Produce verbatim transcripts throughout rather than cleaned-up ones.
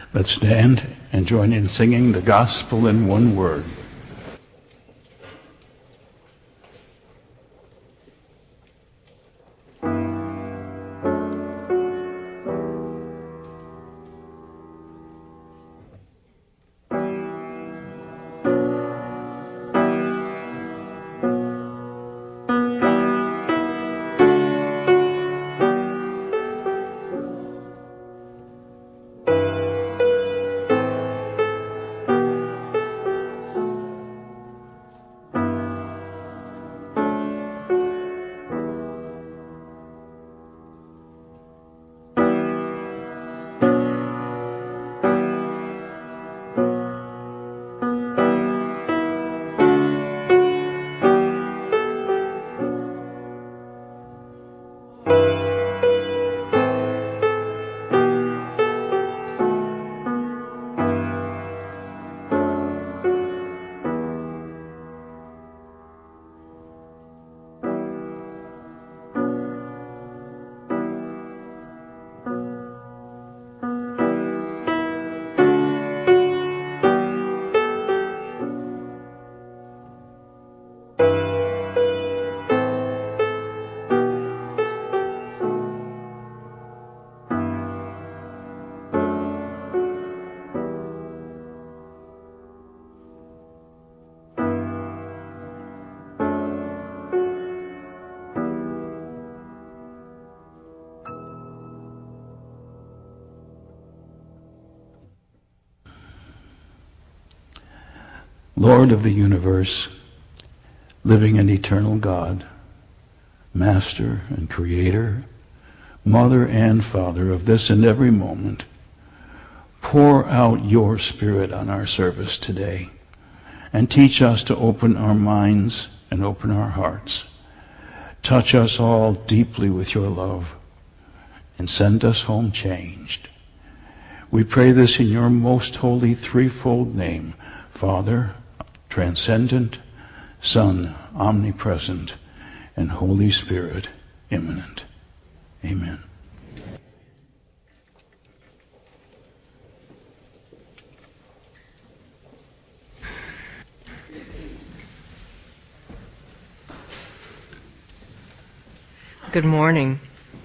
Let's stand and join in singing the gospel in one word. Lord of the universe, living and eternal God, Master and Creator, Mother and Father of this and every moment, pour out your Spirit on our service today and teach us to open our minds and open our hearts. Touch us all deeply with your love and send us home changed. We pray this in your most holy threefold name, Father, transcendent, Son, omnipresent, and Holy Spirit, immanent. Amen. Good morning.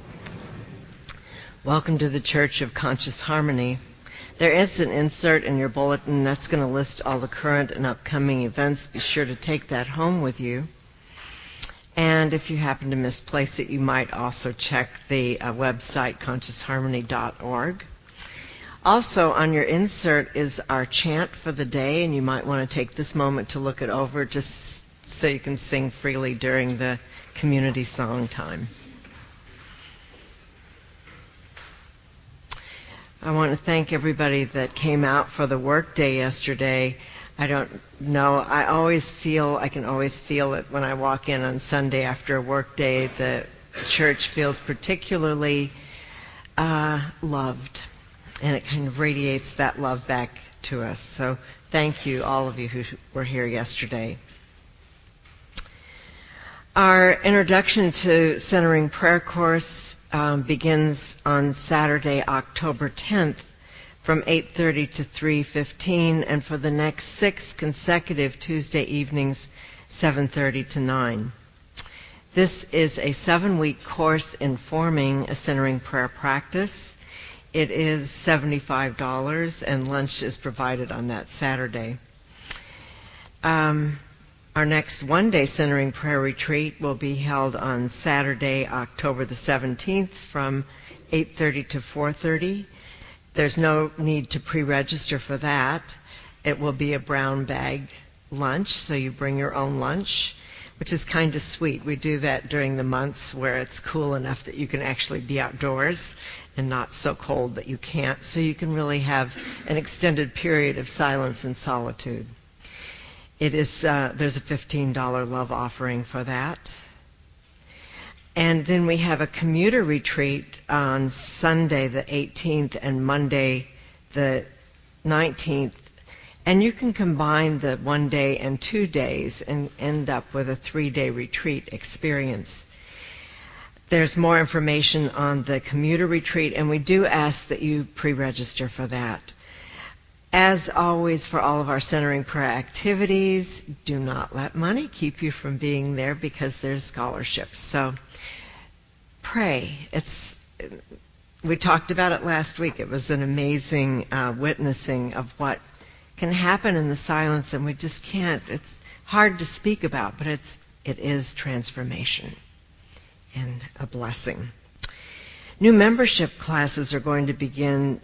Welcome to the Church of Conscious Harmony. There is an insert in your bulletin that's going to list all the current and upcoming events. Be sure to take that home with you. And if you happen to misplace it, you might also check the uh, website, conscious harmony dot org. Also, on your insert is our chant for the day, and you might want to take this moment to look it over just so you can sing freely during the community song time. I want to thank everybody that came out for the work day yesterday. I don't know, I always feel, I can always feel it when I walk in on Sunday after a work day. The church feels particularly uh, loved, and it kind of radiates that love back to us. So thank you, all of you who were here yesterday. Our introduction to Centering Prayer course um, begins on Saturday, October tenth from eight thirty to three fifteen, and for the next six consecutive Tuesday evenings, seven thirty to nine. This is a seven-week course informing a centering prayer practice. It is seventy-five dollars, and lunch is provided on that Saturday. Um, Our next one-day centering prayer retreat will be held on Saturday, October the seventeenth from eight thirty to four thirty. There's no need to pre-register for that. It will be a brown bag lunch, so you bring your own lunch, which is kind of sweet. We do that during the months where it's cool enough that you can actually be outdoors and not so cold that you can't, so you can really have an extended period of silence and solitude. It is, uh, there's a fifteen dollars love offering for that. And then we have a commuter retreat on Sunday the eighteenth and Monday the nineteenth. And you can combine the one day and two days and end up with a three-day retreat experience. There's more information on the commuter retreat, and we do ask that you pre-register for that. As always, for all of our Centering Prayer activities, do not let money keep you from being there because there's scholarships. So pray. It's we talked about it last week. It was an amazing uh, witnessing of what can happen in the silence, and we just can't. It's hard to speak about, but it's it is transformation and a blessing. New membership classes are going to begin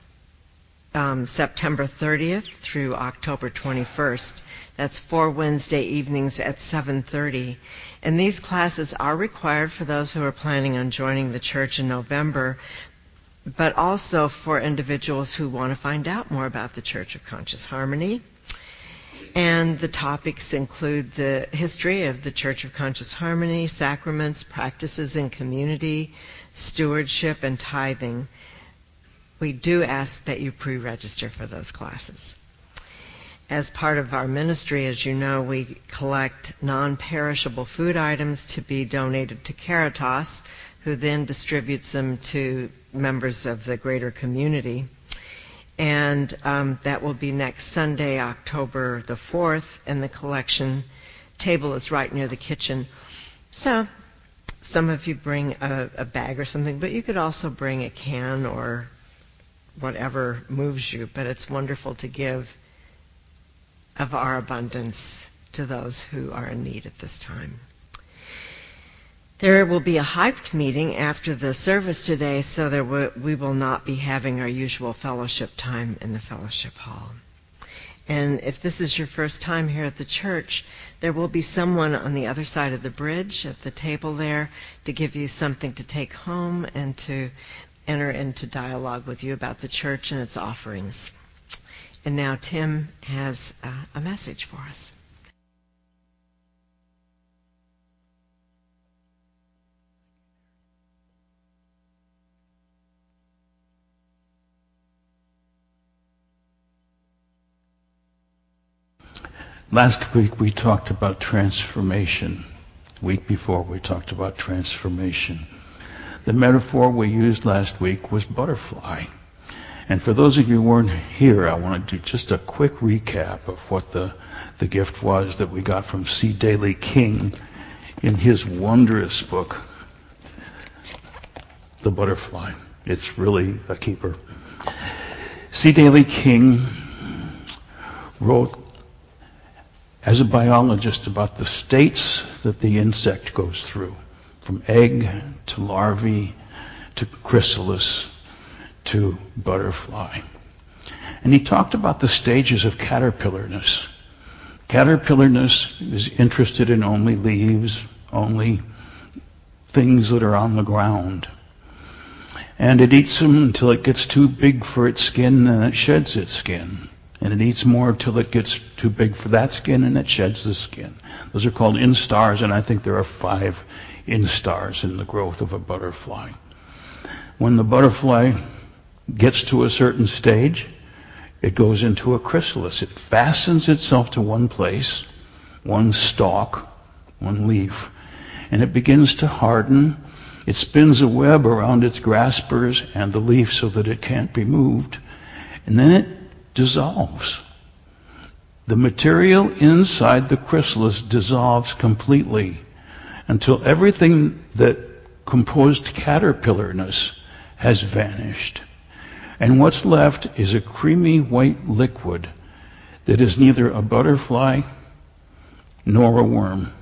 um, September thirtieth through October twenty-first. That's four Wednesday evenings at seven thirty. And these classes are required for those who are planning on joining the church in November, but also for individuals who want to find out more about the Church of Conscious Harmony. And the topics include the history of the Church of Conscious Harmony, sacraments, practices in community, stewardship, and tithing. We do ask that you pre-register for those classes. As part of our ministry, as you know, we collect non-perishable food items to be donated to Caritas, who then distributes them to members of the greater community. And um, that will be next Sunday, October the fourth, and the collection table is right near the kitchen. So some of you bring a, a bag or something, but you could also bring a can or whatever moves you. But it's wonderful to give of our abundance to those who are in need at this time. There will be a hyped meeting after the service today, so there w- we will not be having our usual fellowship time in the fellowship hall. And if this is your first time here at the church, there will be someone on the other side of the bridge at the table there to give you something to take home and to enter into dialogue with you about the church and its offerings. And now Tim has uh, a message for us. Last week we talked about transformation. Week before we talked about transformation. The metaphor we used last week was butterfly. And for those of you who weren't here, I want to do just a quick recap of what the, the gift was that we got from C. Daley King in his wondrous book, The Butterfly. It's really a keeper. C. Daley King wrote as a biologist about the states that the insect goes through, from egg to larvae to chrysalis to butterfly. And he talked about the stages of caterpillarness. Caterpillarness is interested in only leaves, only things that are on the ground. And it eats them until it gets too big for its skin, and it sheds its skin. And it eats more till it gets too big for that skin, and it sheds the skin. Those are called instars, and I think there are five instars in the growth of a butterfly. When the butterfly gets to a certain stage, it goes into a chrysalis. It fastens itself to one place, one stalk, one leaf, and it begins to harden. It spins a web around its graspers and the leaf so that it can't be moved, and then it dissolves. The material inside the chrysalis dissolves completely until everything that composed caterpillarness has vanished. And what's left is a creamy white liquid that is neither a butterfly nor a worm.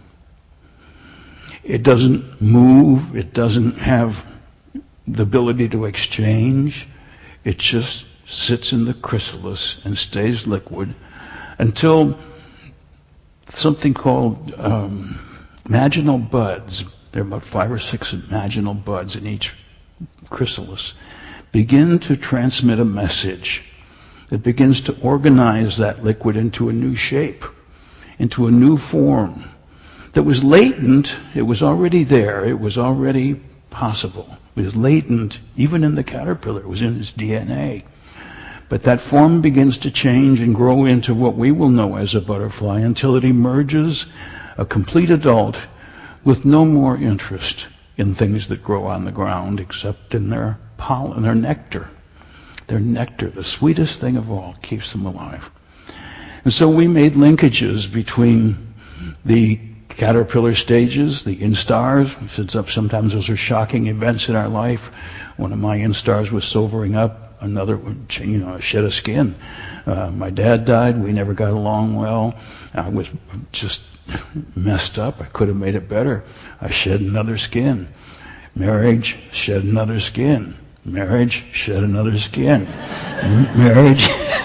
It doesn't move. It doesn't have the ability to exchange. It just sits in the chrysalis and stays liquid until something called um, imaginal buds, there are about five or six imaginal buds in each chrysalis, begin to transmit a message. It begins to organize that liquid into a new shape, into a new form that was latent. It was already there. It was already possible. It was latent even in the caterpillar. It was in its D N A. But that form begins to change and grow into what we will know as a butterfly until it emerges a complete adult with no more interest in things that grow on the ground except in their pollen, their nectar. They're nectar, the sweetest thing of all, keeps them alive. And so we made linkages between the caterpillar stages, the instars. Sometimes those are shocking events in our life. One of my instars was sobering up, another would, you know, shed a skin. Uh, my dad died. We never got along well. I was just messed up. I could have made it better. I shed another skin. Marriage, shed another skin. Marriage, shed another skin. Marriage,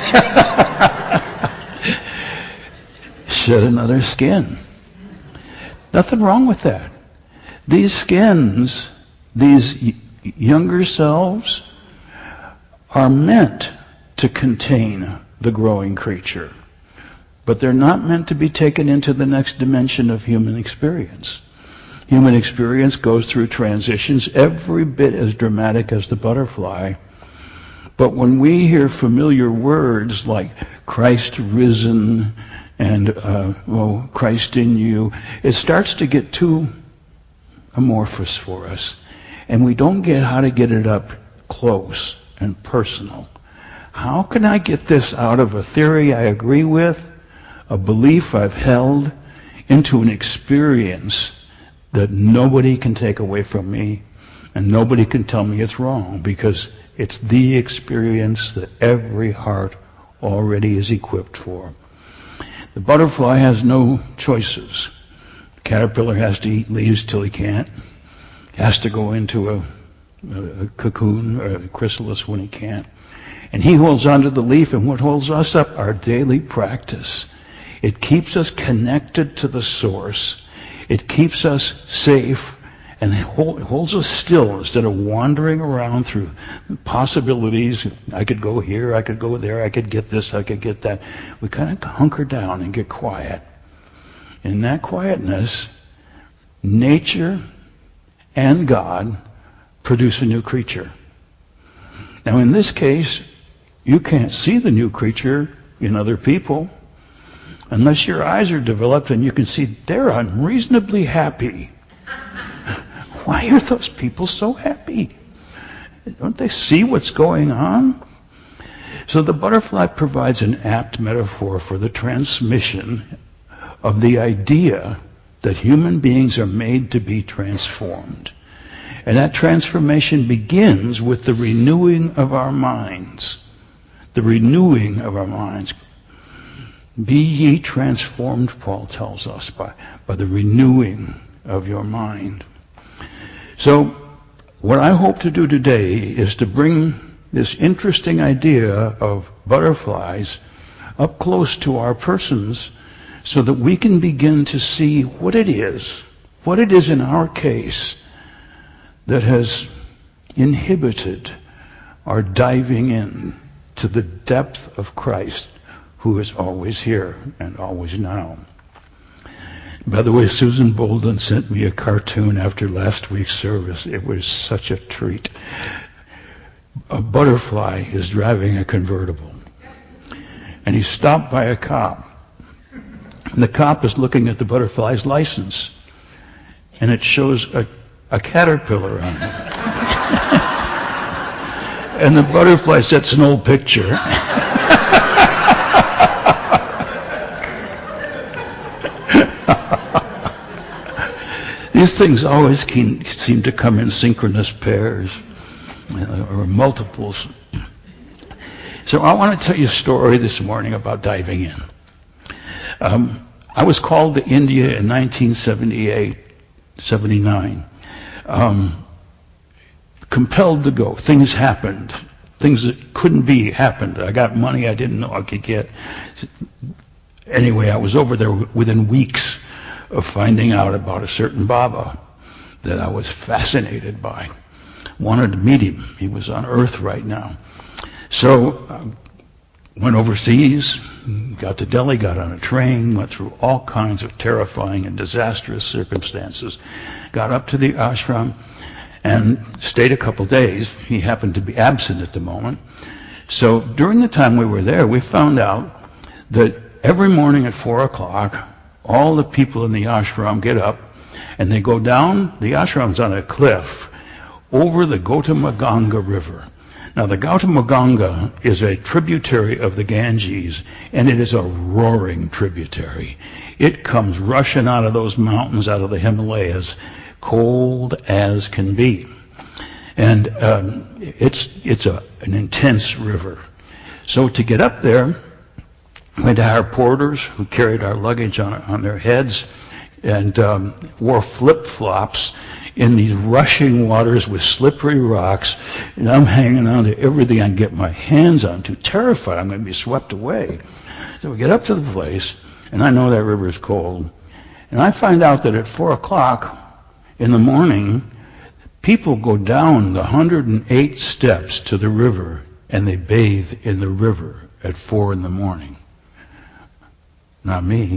shed another skin. Nothing wrong with that. These skins, these y- younger selves, are meant to contain the growing creature. But they're not meant to be taken into the next dimension of human experience. Human experience goes through transitions every bit as dramatic as the butterfly. But when we hear familiar words like Christ risen and, uh, well, Christ in you, it starts to get too amorphous for us. And we don't get how to get it up close and personal. How can I get this out of a theory I agree with, a belief I've held, into an experience that nobody can take away from me and nobody can tell me it's wrong, because it's the experience that every heart already is equipped for. The butterfly has no choices. The caterpillar has to eat leaves till he can't. Has to go into a, a, a cocoon or a chrysalis when he can't. And he holds on to the leaf, and what holds us up? Our daily practice. It keeps us connected to the source. It keeps us safe and hold, holds us still instead of wandering around through possibilities. I could go here, I could go there, I could get this, I could get that. We kind of hunker down and get quiet. In that quietness, nature and God produce a new creature. Now in this case, you can't see the new creature in other people unless your eyes are developed and you can see they're unreasonably happy. Why are those people so happy? Don't they see what's going on? So the butterfly provides an apt metaphor for the transmission of the idea that human beings are made to be transformed. And that transformation begins with the renewing of our minds. The renewing of our minds. Be ye transformed, Paul tells us, by, by the renewing of your mind. So, what I hope to do today is to bring this interesting idea of butterflies up close to our persons so that we can begin to see what it is, what it is in our case that has inhibited our diving in to the depth of Christ, who is always here and always now. By the way, Susan Bolden sent me a cartoon after last week's service. It was such a treat. A butterfly is driving a convertible, and he's stopped by a cop. And the cop is looking at the butterfly's license, and it shows a, a caterpillar on it. And the butterfly sets an old picture. These things always seem to come in synchronous pairs or multiples. So I want to tell you a story this morning about diving in. Um, I was called to India in nineteen seventy-eight, seventy-nine. Um, compelled to go. Things happened. Things that couldn't be happened. I got money I didn't know I could get. Anyway, I was over there within weeks of finding out about a certain Baba that I was fascinated by. Wanted to meet him. He was on Earth right now. So I went overseas, got to Delhi, got on a train, went through all kinds of terrifying and disastrous circumstances, got up to the ashram, and stayed a couple days. He happened to be absent at the moment. So during the time we were there, we found out that every morning at four o'clock, all the people in the ashram get up and they go down. The ashram's on a cliff over the Gotama Ganga River. Now, the Gautama Ganga is a tributary of the Ganges, and it is a roaring tributary. It comes rushing out of those mountains, out of the Himalayas, cold as can be. And um, it's it's a, an intense river. So to get up there, we had to hire porters who carried our luggage on, on their heads and um, wore flip-flops in these rushing waters with slippery rocks. And I'm hanging on to everything I can get my hands on, too terrified I'm going to be swept away. So we get up to the place, and I know that river is cold. And I find out that at four o'clock in the morning, people go down the one hundred eight steps to the river, and they bathe in the river at four in the morning. Not me.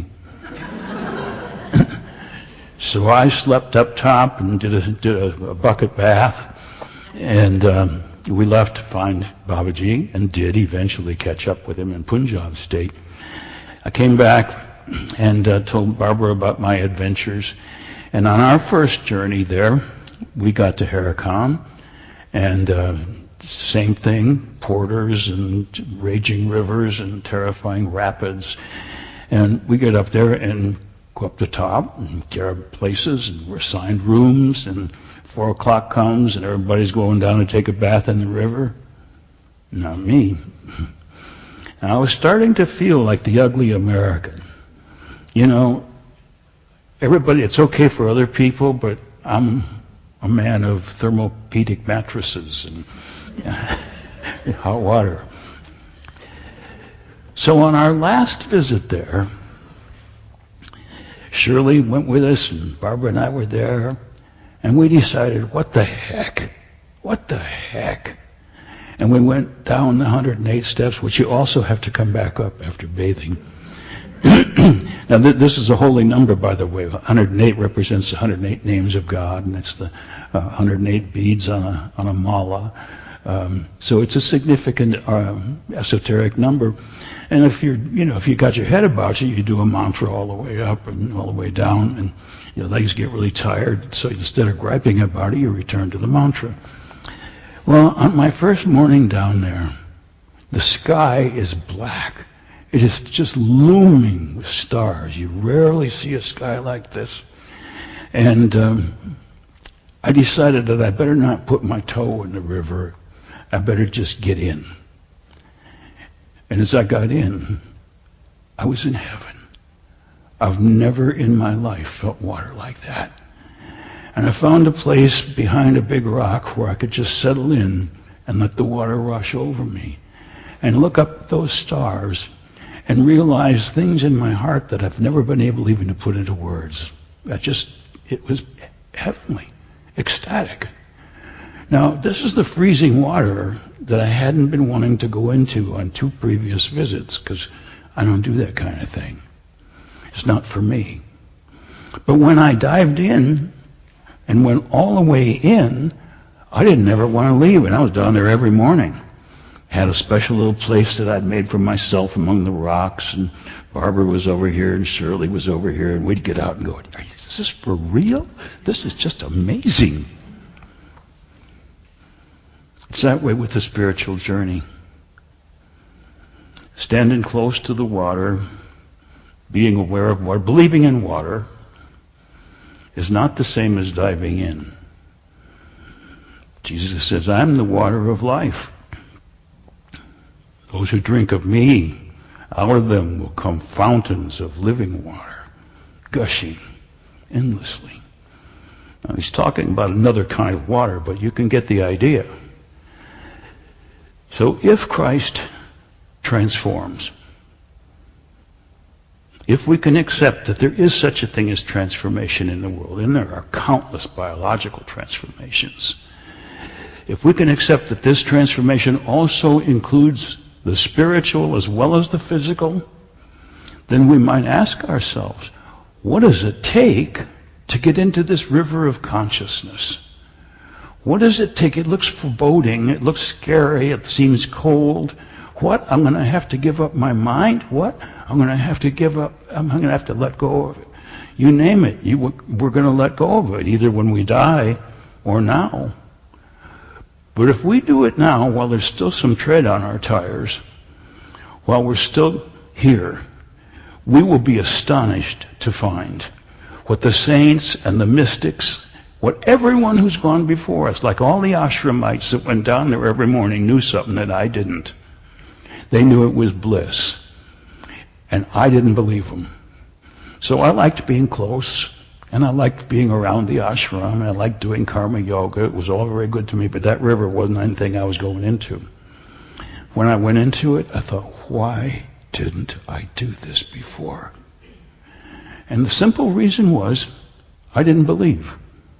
So I slept up top and did a, did a, a bucket bath, and um, we left to find Babaji, and did eventually catch up with him in Punjab state. I came back and uh, told Barbara about my adventures, and on our first journey there, we got to Harakan, and uh, same thing, porters and raging rivers and terrifying rapids. And we get up there and go up the top and get our places, and we're assigned rooms, and four o'clock comes and everybody's going down to take a bath in the river. Not me. And I was starting to feel like the ugly American. You know, everybody, it's okay for other people, but I'm a man of thermopedic mattresses and hot water. So on our last visit there, Shirley went with us, and Barbara and I were there, and we decided, what the heck? What the heck? And we went down the one hundred eight steps, which you also have to come back up after bathing. Now, th- this is a holy number, by the way. one hundred eight represents the one hundred eight names of God, and it's the uh, one hundred eight beads on a on a mala. Um, so it's a significant um, esoteric number. And if you're, you know, if you got your head about you, you do a mantra all the way up and all the way down, and your legs get really tired. So instead of griping about it, you return to the mantra. Well, on my first morning down there, the sky is black. It is just looming with stars. You rarely see a sky like this. And um, I decided that I better not put my toe in the river. I better just get in. And as I got in, I was in heaven. I've never in my life felt water like that. And I found a place behind a big rock where I could just settle in and let the water rush over me and look up at those stars and realize things in my heart that I've never been able even to put into words. I just, it was heavenly, ecstatic. Now, this is the freezing water that I hadn't been wanting to go into on two previous visits, because I don't do that kind of thing. It's not for me. But when I dived in and went all the way in, I didn't ever want to leave, and I was down there every morning. Had a special little place that I'd made for myself among the rocks, and Barbara was over here, and Shirley was over here, and we'd get out and go, is this for real? This is just amazing. It's that way with the spiritual journey. Standing close to the water, being aware of water, believing in water, is not the same as diving in. Jesus says, I'm the water of life. Those who drink of me, out of them will come fountains of living water, gushing endlessly. Now, he's talking about another kind of water, but you can get the idea. So if Christ transforms, if we can accept that there is such a thing as transformation in the world, and there are countless biological transformations, if we can accept that this transformation also includes the spiritual as well as the physical, then we might ask ourselves, what does it take to get into this river of consciousness? What does it take? It looks foreboding. It looks scary. It seems cold. What? I'm going to have to give up my mind? What? I'm going to have to give up, I'm going to have to let go of it. You name it. You, we're going to let go of it, either when we die or now. But if we do it now, while there's still some tread on our tires, while we're still here, we will be astonished to find what the saints and the mystics, what everyone who's gone before us, like all the ashramites that went down there every morning, knew something that I didn't. They knew it was bliss. And I didn't believe them. So I liked being close, and I liked being around the ashram, and I liked doing karma yoga. It was all very good to me, but that river wasn't anything I was going into. When I went into it, I thought, why didn't I do this before? And the simple reason was, I didn't believe.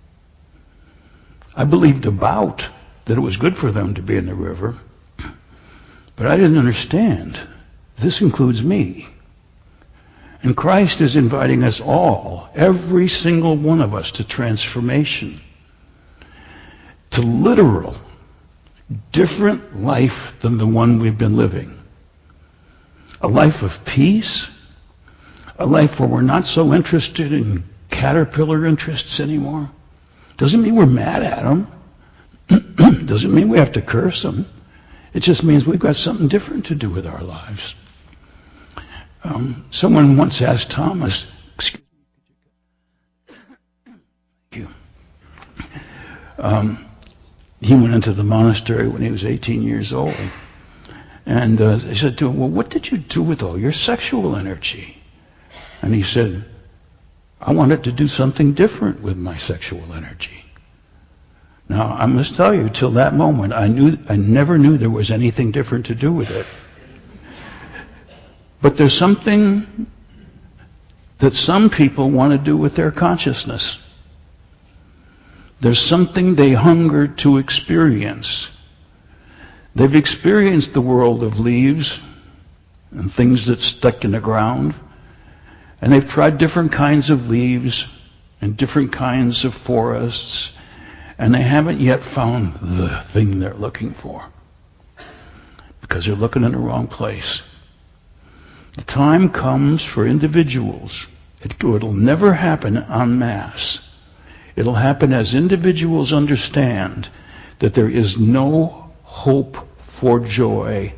I believed about that it was good for them to be in the river, but I didn't understand. This includes me. And Christ is inviting us all, every single one of us, to transformation, to literal, different life than the one we've been living. A life of peace, a life where we're not so interested in caterpillar interests anymore. Doesn't mean we're mad at them. Doesn't mean we have to curse them. It just means we've got something different to do with our lives. Um, someone once asked Thomas, excuse me, thank you. Um, he went into the monastery when he was eighteen years old. And uh, they said to him, well, what did you do with all your sexual energy? And he said, I wanted to do something different with my sexual energy. Now, I must tell you, till that moment, I knew, I never knew there was anything different to do with it. But there's something that some people want to do with their consciousness. There's something they hunger to experience. They've experienced the world of leaves and things that stuck in the ground. And they've tried different kinds of leaves and different kinds of forests. And they haven't yet found the thing they're looking for. Because they're looking in the wrong place. The time comes for individuals. It, it'll never happen en masse. It'll happen as individuals understand that there is no hope for joy,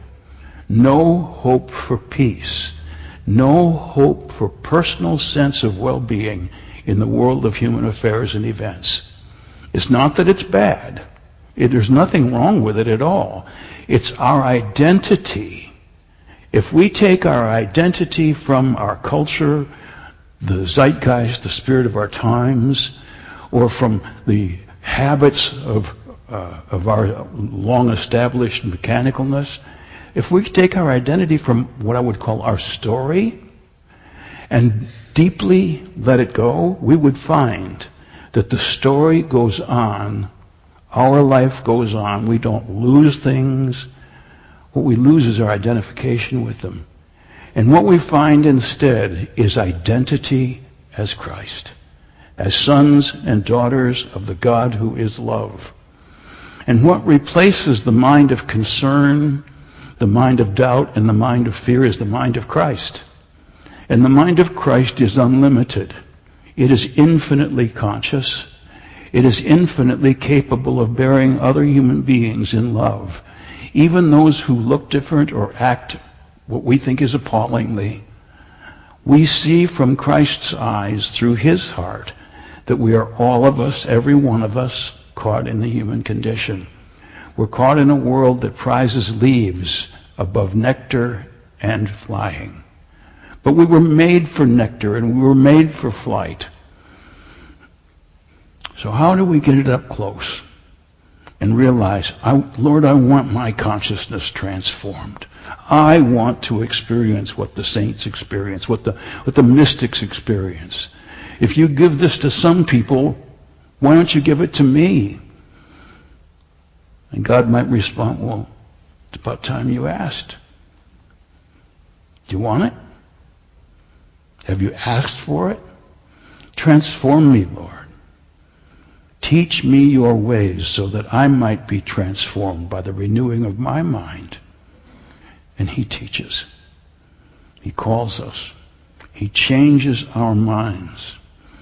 no hope for peace, no hope for personal sense of well-being in the world of human affairs and events. It's not that it's bad. It, there's nothing wrong with it at all. It's our identity. If we take our identity from our culture, the zeitgeist, the spirit of our times, or from the habits of uh, of our long-established mechanicalness, if we take our identity from what I would call our story and deeply let it go, we would find that the story goes on, our life goes on, we don't lose things. What we lose is our identification with them. And what we find instead is identity as Christ, as sons and daughters of the God who is love. And what replaces the mind of concern, the mind of doubt, and the mind of fear is the mind of Christ. And the mind of Christ is unlimited. It is infinitely conscious. It is infinitely capable of bearing other human beings in love. Even those who look different or act what we think is appallingly, we see from Christ's eyes, through his heart, that we are all of us, every one of us, caught in the human condition. We're caught in a world that prizes leaves above nectar and flying. But we were made for nectar and we were made for flight. So how do we get it up close? And realize, I, Lord, I want my consciousness transformed. I want to experience what the saints experience, what the, what the mystics experience. If you give this to some people, why don't you give it to me? And God might respond, well, it's about time you asked. Do you want it? Have you asked for it? Transform me, Lord. Teach me your ways so that I might be transformed by the renewing of my mind. And he teaches. He calls us. He changes our minds.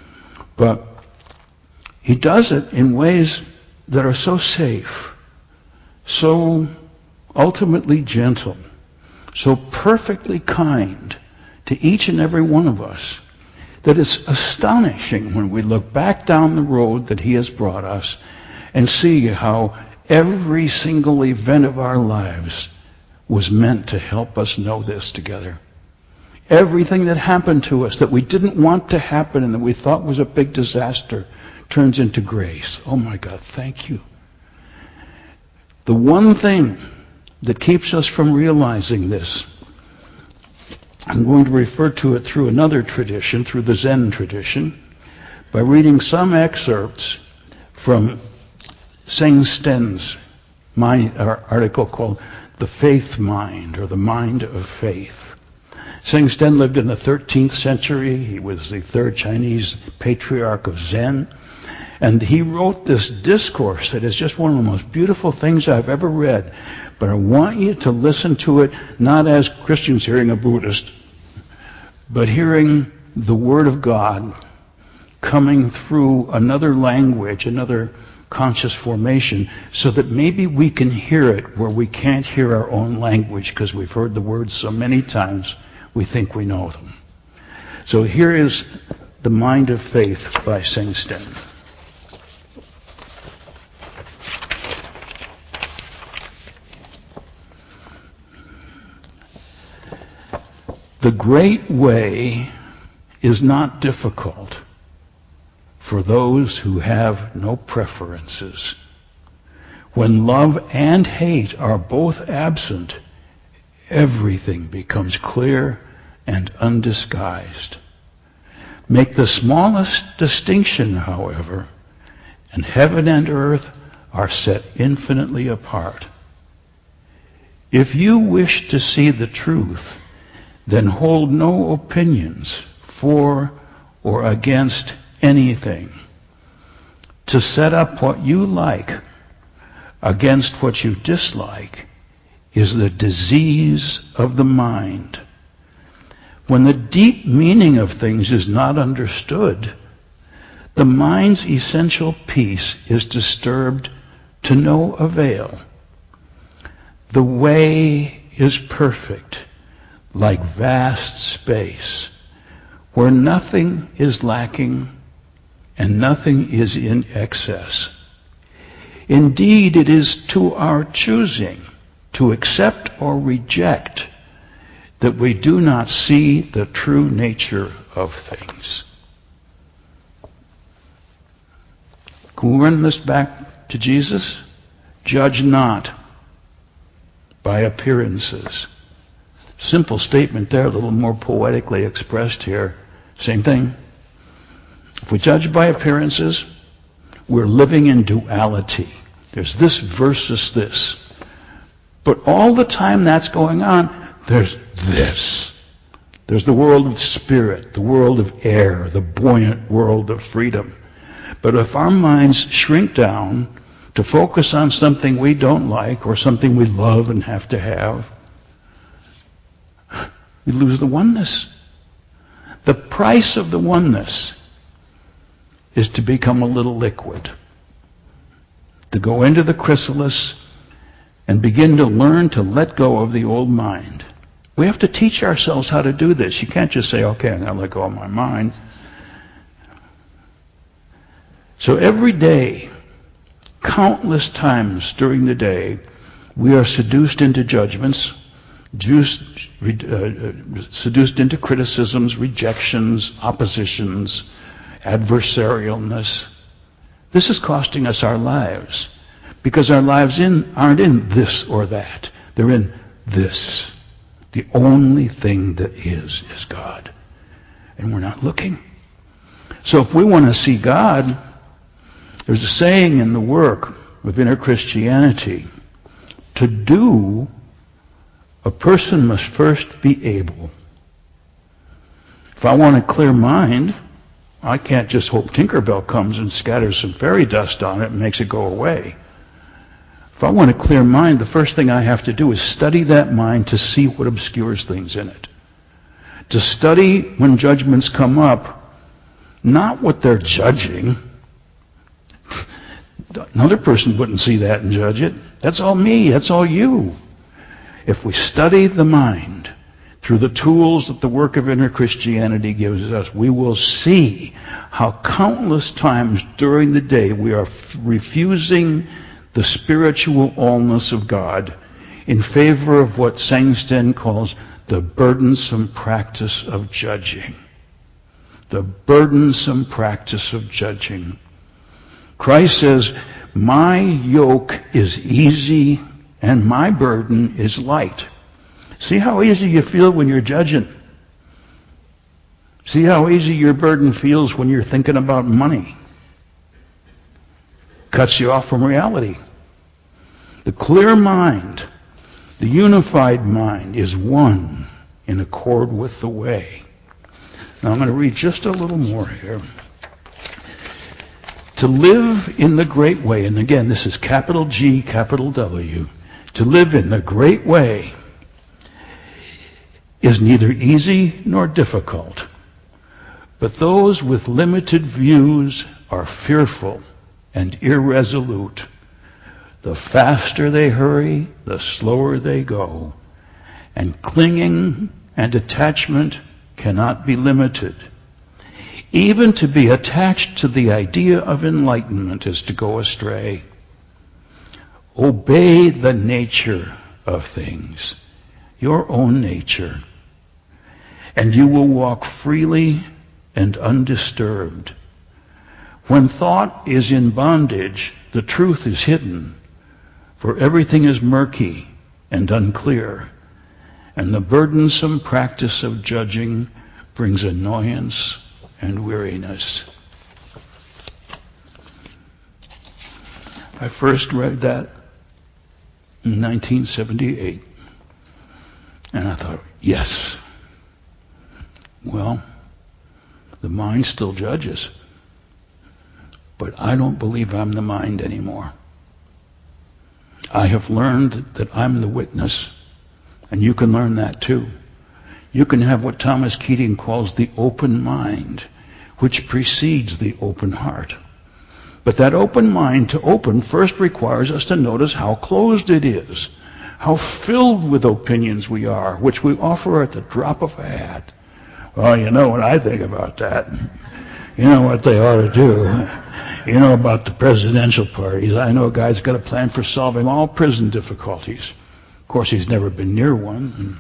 But he does it in ways that are so safe, so ultimately gentle, so perfectly kind to each and every one of us, that it's astonishing when we look back down the road that he has brought us and see how every single event of our lives was meant to help us know this together. Everything that happened to us that we didn't want to happen and that we thought was a big disaster turns into grace. Oh my God, thank you. The one thing that keeps us from realizing this, I'm going to refer to it through another tradition, through the Zen tradition, by reading some excerpts from Seng Sten's mind, article called The Faith Mind, or The Mind of Faith. Seng Sten lived in the thirteenth century. He was the third Chinese patriarch of Zen. And he wrote this discourse that is just one of the most beautiful things I've ever read. But I want you to listen to it not as Christians hearing a Buddhist, but hearing the Word of God coming through another language, another conscious formation, so that maybe we can hear it where we can't hear our own language because we've heard the words so many times we think we know them. So here is The Mind of Faith by Seng Sten. The great way is not difficult for those who have no preferences. When love and hate are both absent, everything becomes clear and undisguised. Make the smallest distinction, however, and heaven and earth are set infinitely apart. If you wish to see the truth, then hold no opinions for or against anything. To set up what you like against what you dislike is the disease of the mind. When the deep meaning of things is not understood, the mind's essential peace is disturbed to no avail. The way is perfect, like vast space, where nothing is lacking and nothing is in excess. Indeed, it is to our choosing to accept or reject that we do not see the true nature of things. Can we run this back to Jesus? Judge not by appearances. Simple statement there, a little more poetically expressed here. Same thing. If we judge by appearances, we're living in duality. There's this versus this. But all the time that's going on, there's this. There's the world of spirit, the world of air, the buoyant world of freedom. But if our minds shrink down to focus on something we don't like or something we love and have to have, we lose the oneness. The price of the oneness is to become a little liquid, to go into the chrysalis and begin to learn to let go of the old mind. We have to teach ourselves how to do this. You can't just say, okay, I'm going to let go of my mind. So every day, countless times during the day, we are seduced into judgments, Juiced, uh, seduced into criticisms, rejections, oppositions, adversarialness. This is costing us our lives because our lives in, aren't in this or that. They're in this. The only thing that is, is God. And we're not looking. So if we want to see God, there's a saying in the work of inner Christianity, to do, a person must first be able. If I want a clear mind, I can't just hope Tinkerbell comes and scatters some fairy dust on it and makes it go away. If I want a clear mind, the first thing I have to do is study that mind to see what obscures things in it. To study when judgments come up, not what they're judging. Another person wouldn't see that and judge it. That's all me. That's all you. If we study the mind through the tools that the work of inner Christianity gives us, we will see how countless times during the day we are f- refusing the spiritual allness of God in favor of what Sengsten calls the burdensome practice of judging. The burdensome practice of judging. Christ says, my yoke is easy and my burden is light. See how easy you feel when you're judging. See how easy your burden feels when you're thinking about money. Cuts you off from reality. The clear mind, the unified mind, is one in accord with the way. Now I'm going to read just a little more here. To live in the great way, and again, this is capital G, capital W, to live in the great way is neither easy nor difficult. But those with limited views are fearful and irresolute. The faster they hurry, the slower they go. And clinging and attachment cannot be limited. Even to be attached to the idea of enlightenment is to go astray. Obey the nature of things, your own nature, and you will walk freely and undisturbed. When thought is in bondage, the truth is hidden, for everything is murky and unclear, and the burdensome practice of judging brings annoyance and weariness. I first read that in nineteen seventy-eight, and I thought, yes. Well, the mind still judges, but I don't believe I'm the mind anymore. I have learned that I'm the witness, and you can learn that too. You can have what Thomas Keating calls the open mind, which precedes the open heart. But that open mind to open first requires us to notice how closed it is, how filled with opinions we are, which we offer at the drop of a hat. Well, you know what I think about that. You know what they ought to do. You know about the presidential parties. I know a guy's got a plan for solving all prison difficulties. Of course, he's never been near one.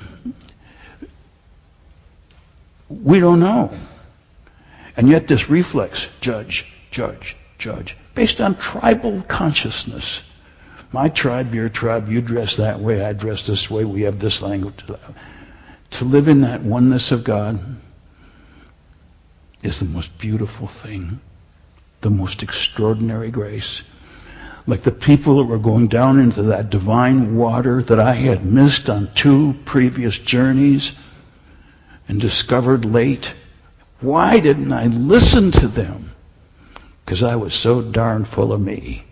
We don't know. And yet this reflex, judge, judge, judge, based on tribal consciousness. My tribe, your tribe, you dress that way, I dress this way, we have this language. To live in that oneness of God is the most beautiful thing, the most extraordinary grace. Like the people that were going down into that divine water that I had missed on two previous journeys and discovered late. Why didn't I listen to them? Because I was so darn full of me.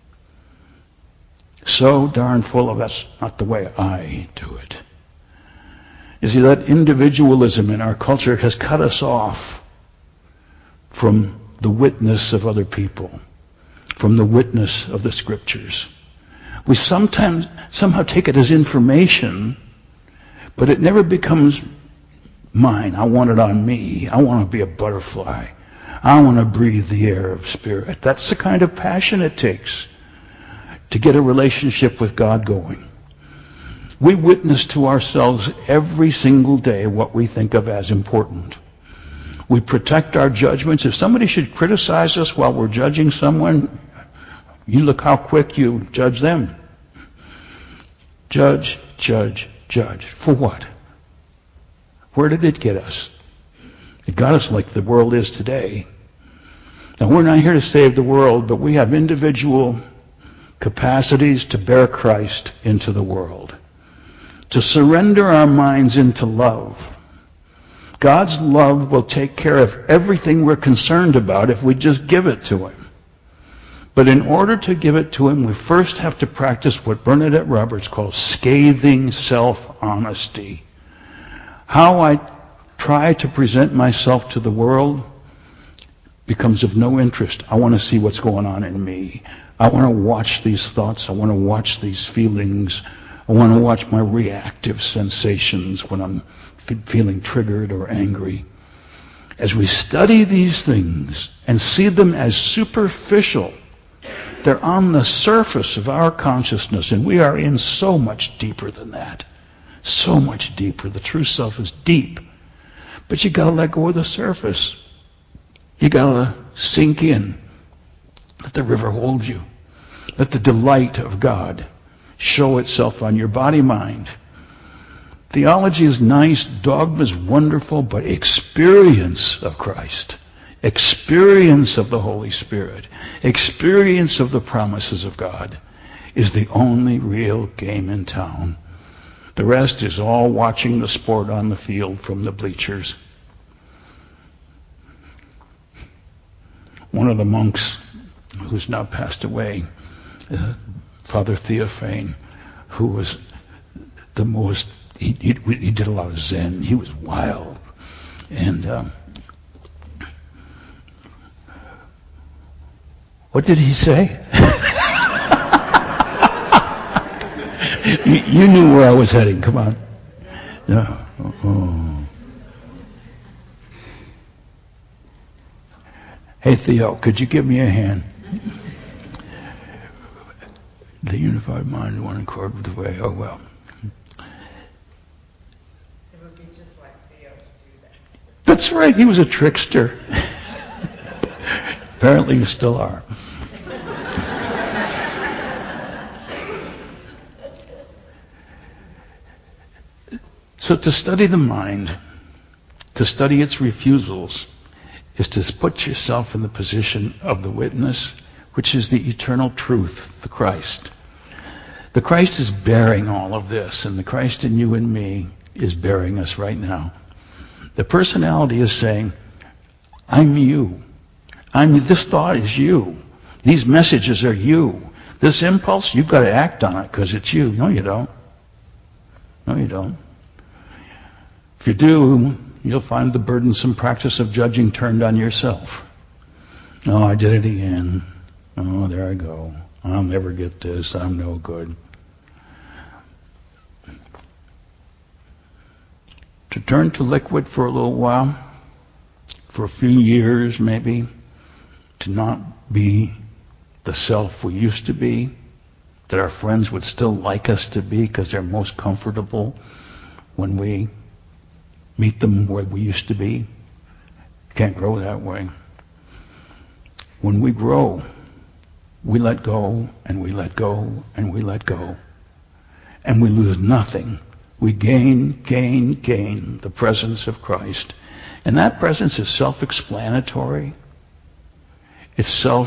So darn full of, that's not the way I do it. You see, that individualism in our culture has cut us off from the witness of other people, from the witness of the Scriptures. We sometimes somehow take it as information, but it never becomes mine. I want it on me. I want to be a butterfly. I want to breathe the air of spirit. That's the kind of passion it takes to get a relationship with God going. We witness to ourselves every single day what we think of as important. We protect our judgments. If somebody should criticize us while we're judging someone, you look how quick you judge them. Judge, judge, judge. For what? Where did it get us? It got us like the world is today. Now, we're not here to save the world, but we have individual capacities to bear Christ into the world, to surrender our minds into love. God's love will take care of everything we're concerned about if we just give it to Him. But in order to give it to Him, we first have to practice what Bernadette Roberts calls scathing self-honesty. How I try to present myself to the world becomes of no interest. I want to see what's going on in me. I want to watch these thoughts. I want to watch these feelings. I want to watch my reactive sensations when I'm f- feeling triggered or angry. As we study these things and see them as superficial, they're on the surface of our consciousness, and we are in so much deeper than that. So much deeper. The true self is deep. But you gotta let go of the surface. You gotta sink in. Let the river hold you. Let the delight of God show itself on your body-mind. Theology is nice, dogma is wonderful, but experience of Christ, experience of the Holy Spirit, experience of the promises of God is the only real game in town. The rest is all watching the sport on the field from the bleachers. One of the monks who's now passed away, uh, Father Theophane, who was the most, he, he, he did a lot of Zen. He was wild. And um, what did he say? you, you knew where I was heading. Come on. Yeah. Oh. Hey, Theo, could you give me a hand? The unified mind is one accord with the way. Oh, well. It would be just like Theo to do that. That's right. He was a trickster. Apparently you still are. So to study the mind, to study its refusals, is to put yourself in the position of the witness, which is the eternal truth, the Christ. The Christ is bearing all of this, and the Christ in you and me is bearing us right now. The personality is saying, I'm you. I'm, this thought is you. These messages are you. This impulse, you've got to act on it because it's you. No, you don't. No, you don't. If you do, you'll find the burdensome practice of judging turned on yourself. Oh, I did it again. Oh, there I go. I'll never get this. I'm no good. To turn to liquid for a little while, for a few years maybe, to not be the self we used to be, that our friends would still like us to be because they're most comfortable when we meet them where we used to be. Can't grow that way. When we grow, we let go, and we let go, and we let go. And we lose nothing. We gain, gain, gain the presence of Christ. And that presence is self-explanatory. It's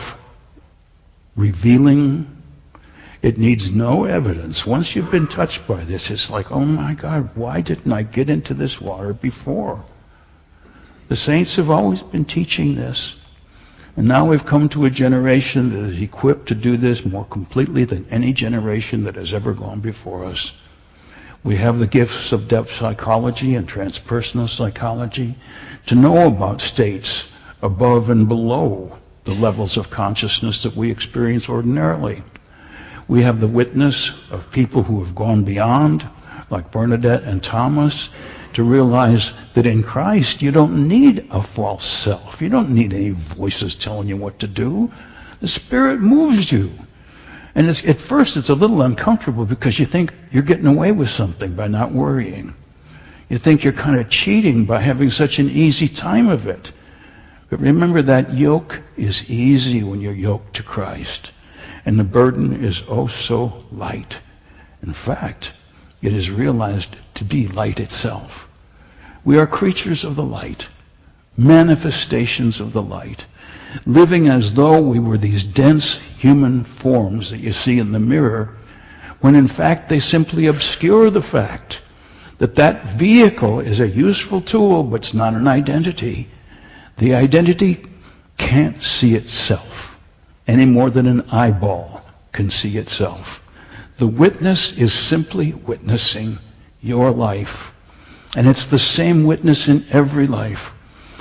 self-revealing. It needs no evidence. Once you've been touched by this, it's like, oh my God, why didn't I get into this water before? The saints have always been teaching this. And now we've come to a generation that is equipped to do this more completely than any generation that has ever gone before us. We have the gifts of depth psychology and transpersonal psychology to know about states above and below the levels of consciousness that we experience ordinarily. We have the witness of people who have gone beyond, like Bernadette and Thomas, to realize that in Christ you don't need a false self. You don't need any voices telling you what to do. The Spirit moves you. And it's, at first it's a little uncomfortable because you think you're getting away with something by not worrying. You think you're kind of cheating by having such an easy time of it. But remember, that yoke is easy when you're yoked to Christ. And the burden is oh so light. In fact, it is realized to be light itself. We are creatures of the light, manifestations of the light, living as though we were these dense human forms that you see in the mirror, when in fact they simply obscure the fact that that vehicle is a useful tool, but it's not an identity. The identity can't see itself any more than an eyeball can see itself. The witness is simply witnessing your life. And it's the same witness in every life.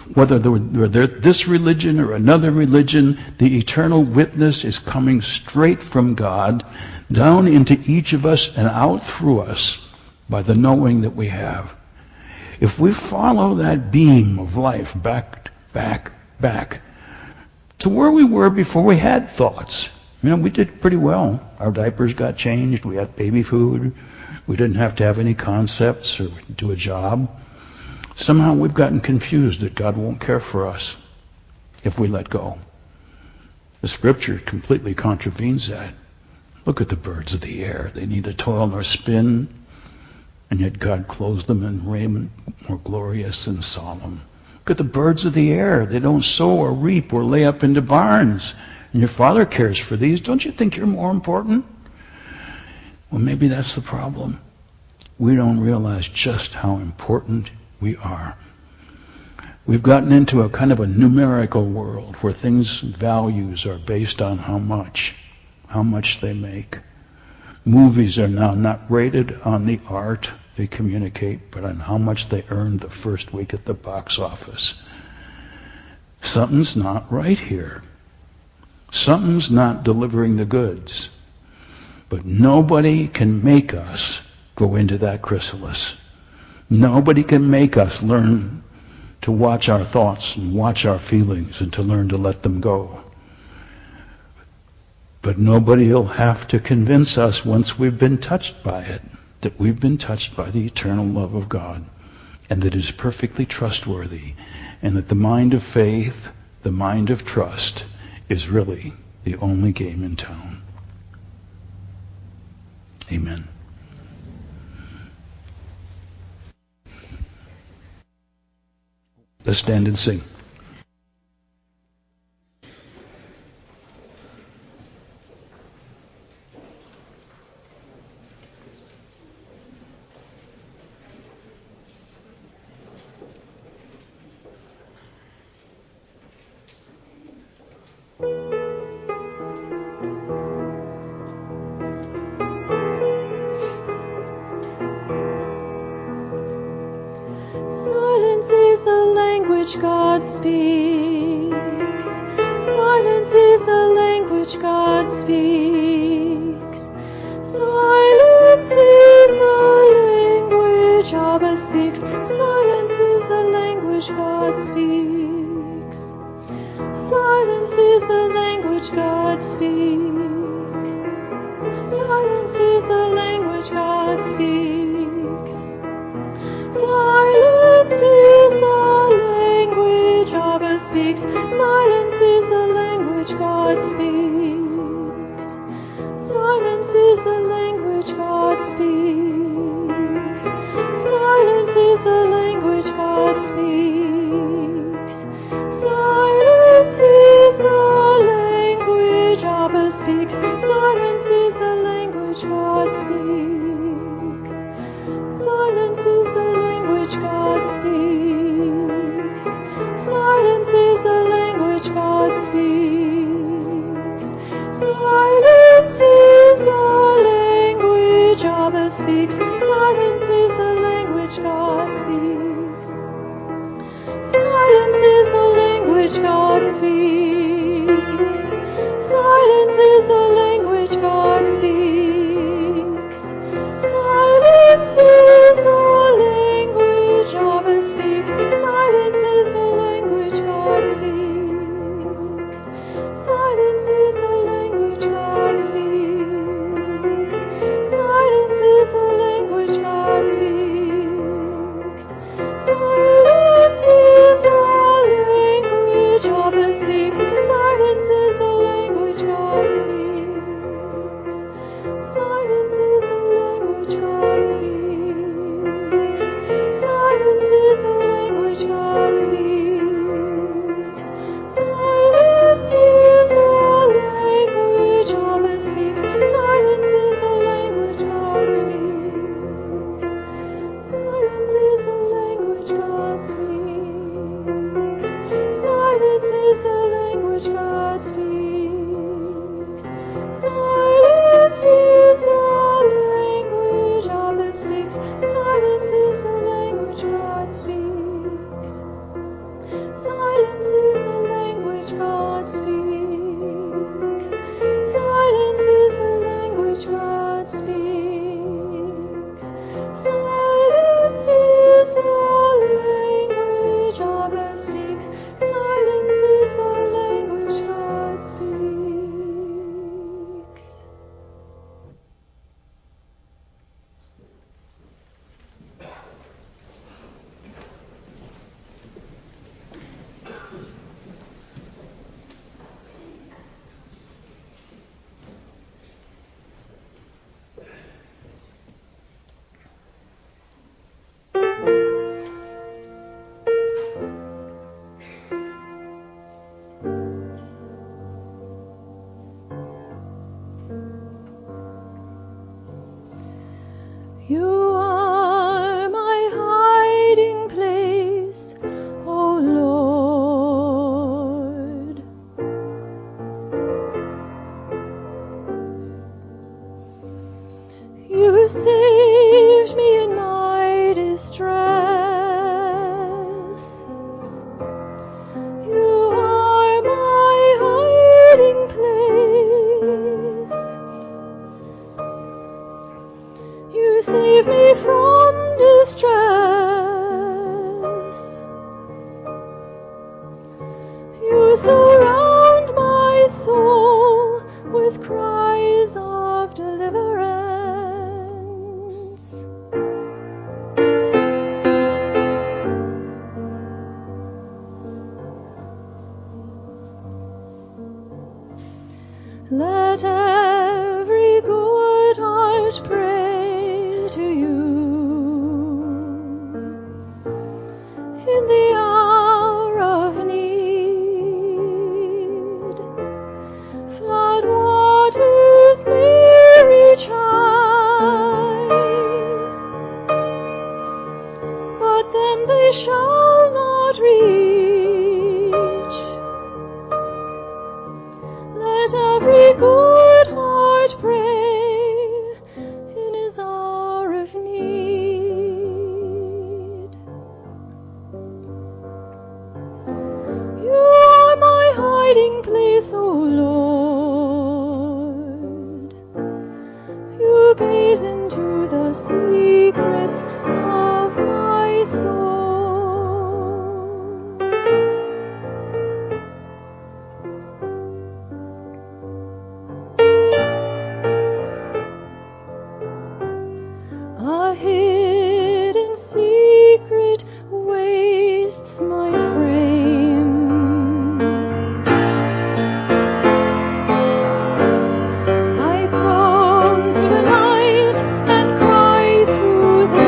Whether they're this religion or another religion, the eternal witness is coming straight from God down into each of us and out through us by the knowing that we have. If we follow that beam of life back, back, back to where we were before we had thoughts, you know, we did pretty well. Our diapers got changed. We had baby food. We didn't have to have any concepts or do a job. Somehow we've gotten confused that God won't care for us if we let go. The scripture completely contravenes that. Look at the birds of the air. They neither toil nor spin, and yet God clothes them in raiment more glorious and solemn. Look at the birds of the air. They don't sow or reap or lay up into barns, and your Father cares for these. Don't you think you're more important? Well, maybe that's the problem. We don't realize just how important we are. We've gotten into a kind of a numerical world where things, values are based on how much, how much they make. Movies are now not rated on the art they communicate, but on how much they earned the first week at the box office. Something's not right here. Something's not delivering the goods. But nobody can make us go into that chrysalis. Nobody can make us learn to watch our thoughts and watch our feelings and to learn to let them go. But nobody will have to convince us once we've been touched by it, that we've been touched by the eternal love of God, and that it is perfectly trustworthy, and that the mind of faith, the mind of trust, is really the only game in town. Amen. Let's stand and sing. God speaks. Silence is the language God speaks. Silence is the language Abba speaks. Silence is the language God speaks. Silence is the language God speaks. Silence is the language God speaks. Silence is the language Abba speaks. Silence is the language God speaks. Silence is the language God speaks. Silence is the language God speaks. Silence is the language Abba speaks. Silence is the language God speaks. Silence is the language God speaks. Silence is the language God speaks. Silence is the language Abba speaks. Silence is the language God speaks. Silence is the language God speaks. Silence is the language God speaks. Silence is the language Abba speaks. Silence is the language God speaks. Silence is the language God speaks. Silence is the language God speaks. Silence is the language Abba speaks. You are my hiding place, O Lord. You saved me in my distress. You are my hiding place. You save me from distress. You surround my soul with cries of deliverance. Let every good heart pray to you in the hour of need. Flood waters may reach high, but them they shall not reach. Let every good heart pray in his hour of need. You are my hiding place, O Lord. You gaze into the secrets of my soul. A hidden secret wastes my frame. I groan through the night and cry through the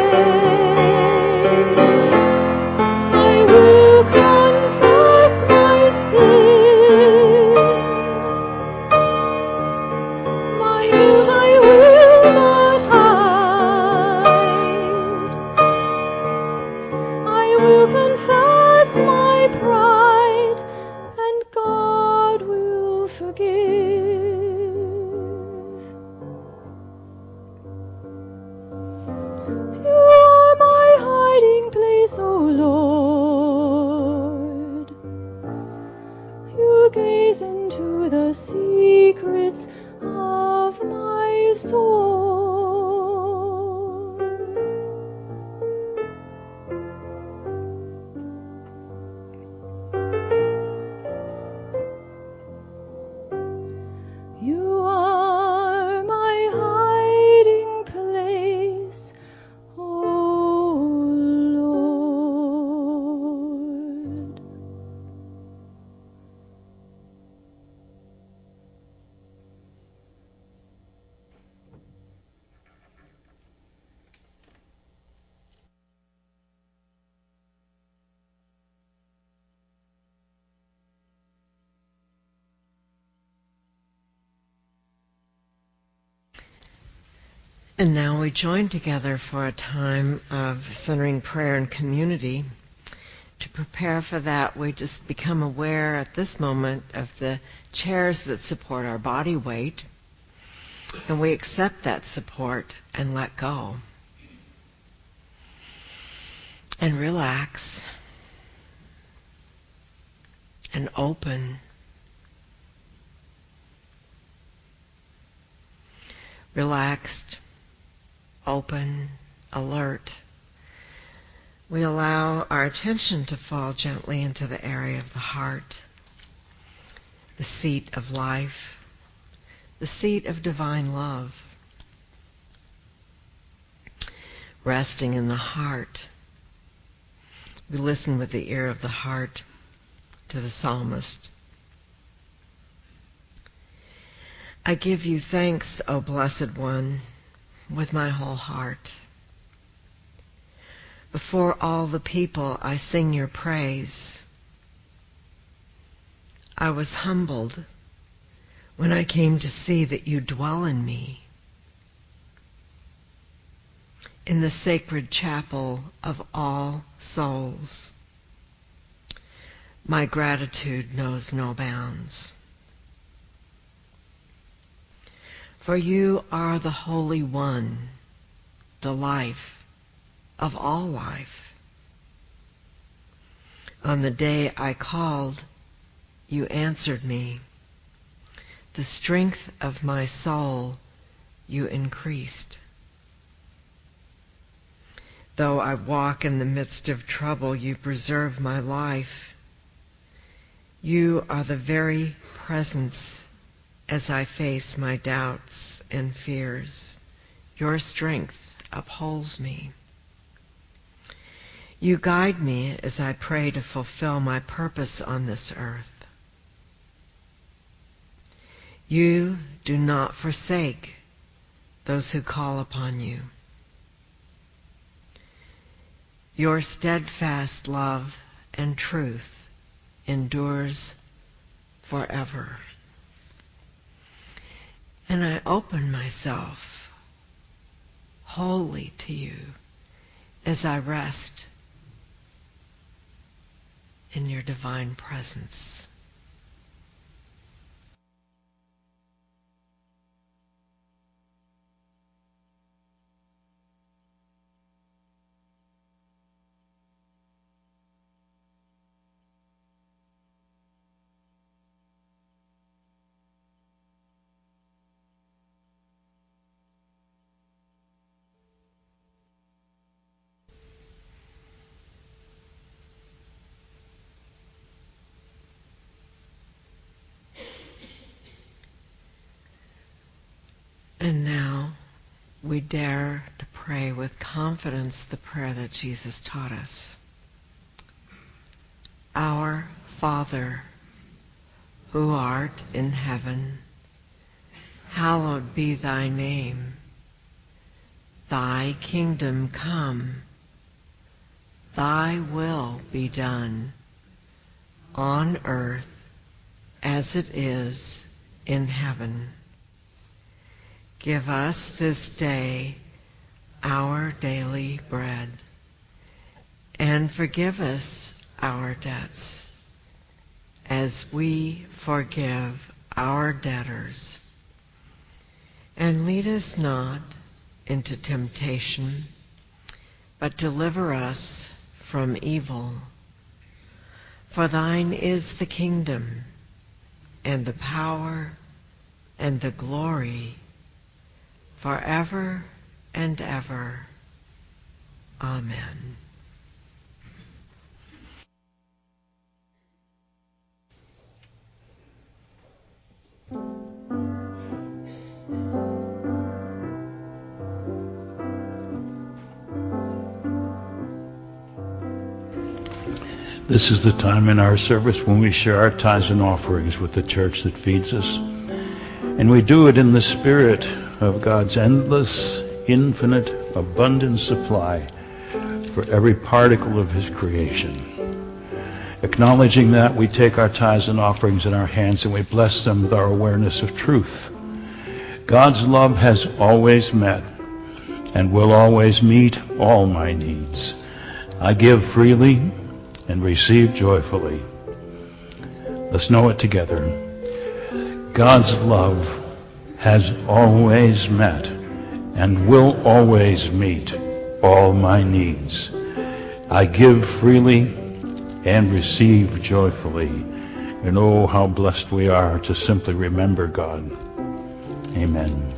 day. I will confess my sin. My guilt I will not hide. I will confess my pride, and God will forgive. You are my hiding place, O Lord. You gaze into the secrets of my soul. You are my hiding place, O Lord. And now we join together for a time of centering prayer and community. To prepare for that, we just become aware at this moment of the chairs that support our body weight, and we accept that support and let go. And relax. And open. Relaxed, open, alert. We allow our attention to fall gently into the area of the heart, the seat of life, the seat of divine love. Resting in the heart, we listen with the ear of the heart to the psalmist. I give you thanks, O Blessed One, with my whole heart. Before all the people I sing your praise. I was humbled when I came to see that you dwell in me. in the sacred chapel of all souls. My gratitude knows no bounds. For you are the Holy One, the life of all life. On the day I called, you answered me. The strength of my soul you increased. Though I walk in the midst of trouble, you preserve my life. You are the very presence as I face my doubts and fears. Your strength upholds me. You guide me as I pray to fulfill my purpose on this earth. You do not forsake those who call upon you. Your steadfast love and truth endures forever. And I open myself wholly to you as I rest in your divine presence. And now we dare to pray with confidence the prayer that Jesus taught us. Our Father, who art in heaven, hallowed be thy name. Thy kingdom come, thy will be done, on earth as it is in heaven. Give us this day our daily bread, and forgive us our debts, as we forgive our debtors. And lead us not into temptation, but deliver us from evil. For thine is the kingdom, and the power, and the glory, forever and ever. Amen. This is the time in our service when we share our tithes and offerings with the church that feeds us. And we do it in the spirit of God's endless, infinite, abundant supply for every particle of His creation. Acknowledging that, we take our tithes and offerings in our hands and we bless them with our awareness of truth. God's love has always met and will always meet all my needs. I give freely and receive joyfully. Let's know it together. God's love has always met and will always meet all my needs. I give freely and receive joyfully. And oh, how blessed we are to simply remember God. Amen.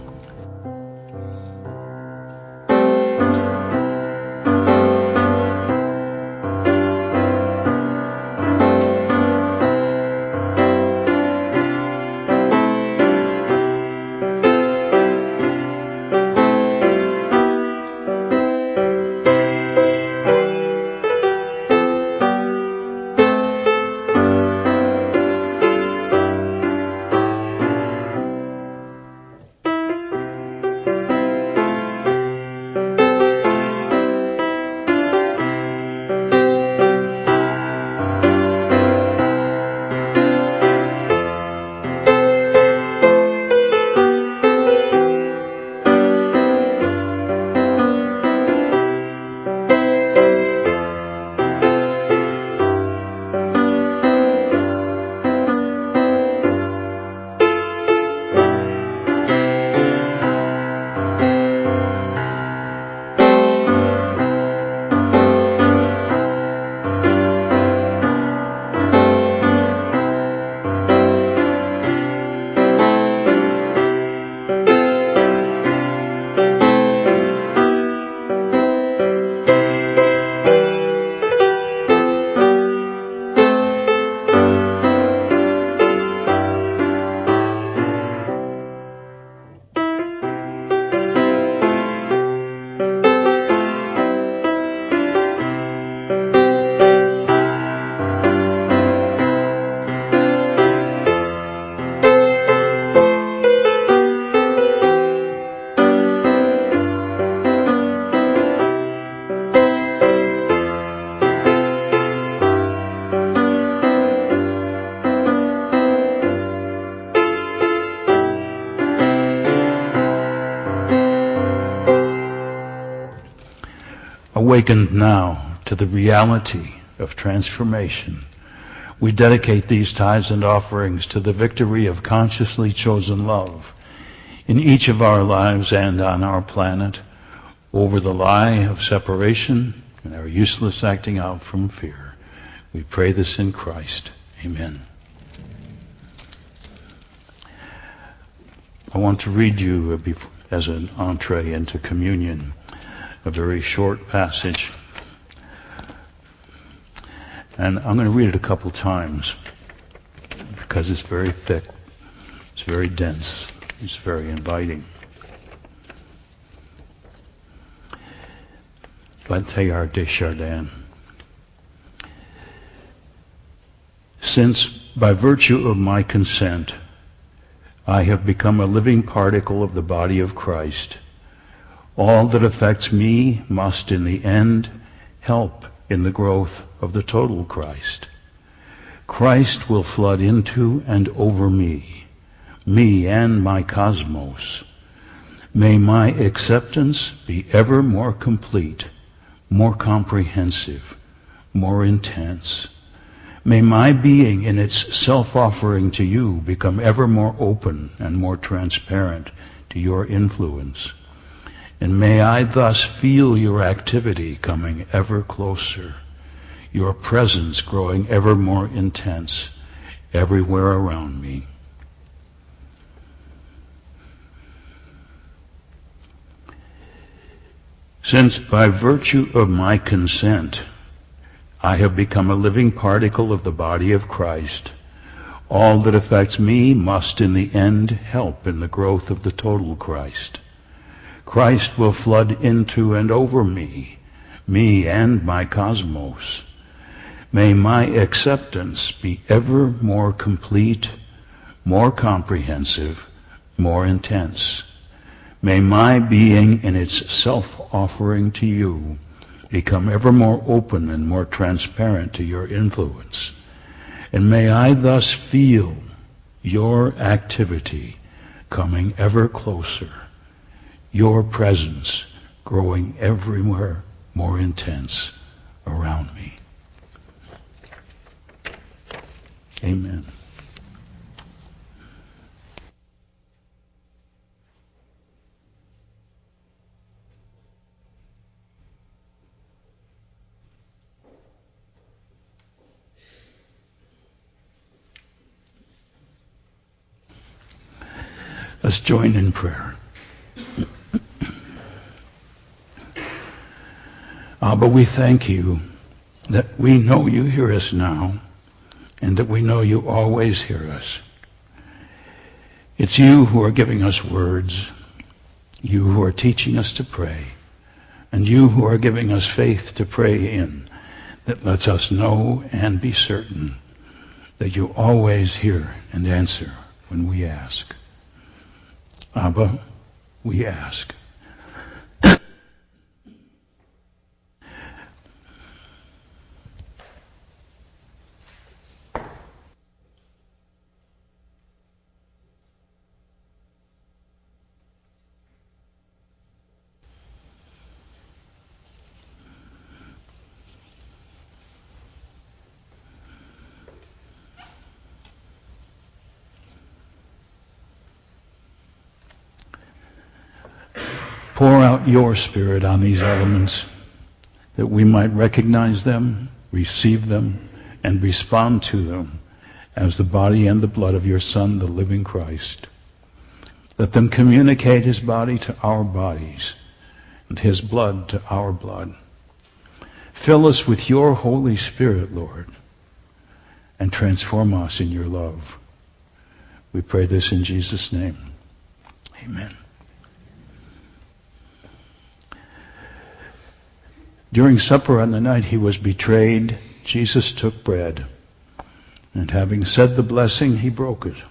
Awakened now to the reality of transformation, we dedicate these tithes and offerings to the victory of consciously chosen love in each of our lives and on our planet over the lie of separation and our useless acting out from fear. We pray this in Christ. Amen. I want to read you, as an entree into communion, a very short passage. And I'm going to read it a couple times because it's very thick, it's very dense, it's very inviting. By Teilhard de Chardin. Since, by virtue of my consent, I have become a living particle of the body of Christ, all that affects me must in the end help in the growth of the total Christ. Christ will flood into and over me, me and my cosmos. May my acceptance be ever more complete, more comprehensive, more intense. May my being in its self-offering to you become ever more open and more transparent to your influence. And may I thus feel your activity coming ever closer, your presence growing ever more intense everywhere around me. Since by virtue of my consent, I have become a living particle of the body of Christ, all that affects me must in the end help in the growth of the total Christ. Christ will flood into and over me, me and my cosmos. May my acceptance be ever more complete, more comprehensive, more intense. May my being in its self-offering to you become ever more open and more transparent to your influence. And may I thus feel your activity coming ever closer, your presence growing everywhere more intense around me. Amen. Let's join in prayer. Abba, we thank you that we know you hear us now and that we know you always hear us. It's you who are giving us words, you who are teaching us to pray, and you who are giving us faith to pray in that lets us know and be certain that you always hear and answer when we ask. Abba, we ask. Pour out your Spirit on these elements that we might recognize them, receive them, and respond to them as the body and the blood of your Son, the living Christ. Let them communicate his body to our bodies and his blood to our blood. Fill us with your Holy Spirit, Lord, and transform us in your love. We pray this in Jesus' name. Amen. During supper on the night he was betrayed, Jesus took bread, and having said the blessing, he broke it.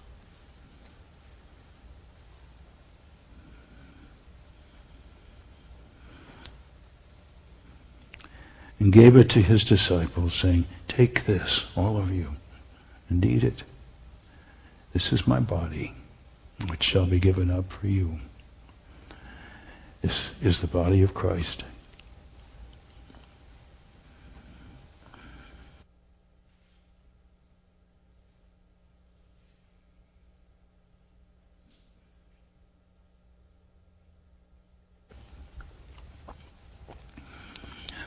And gave it to his disciples, saying, "Take this, all of you, and eat it. This is my body, which shall be given up for you." This is the body of Christ.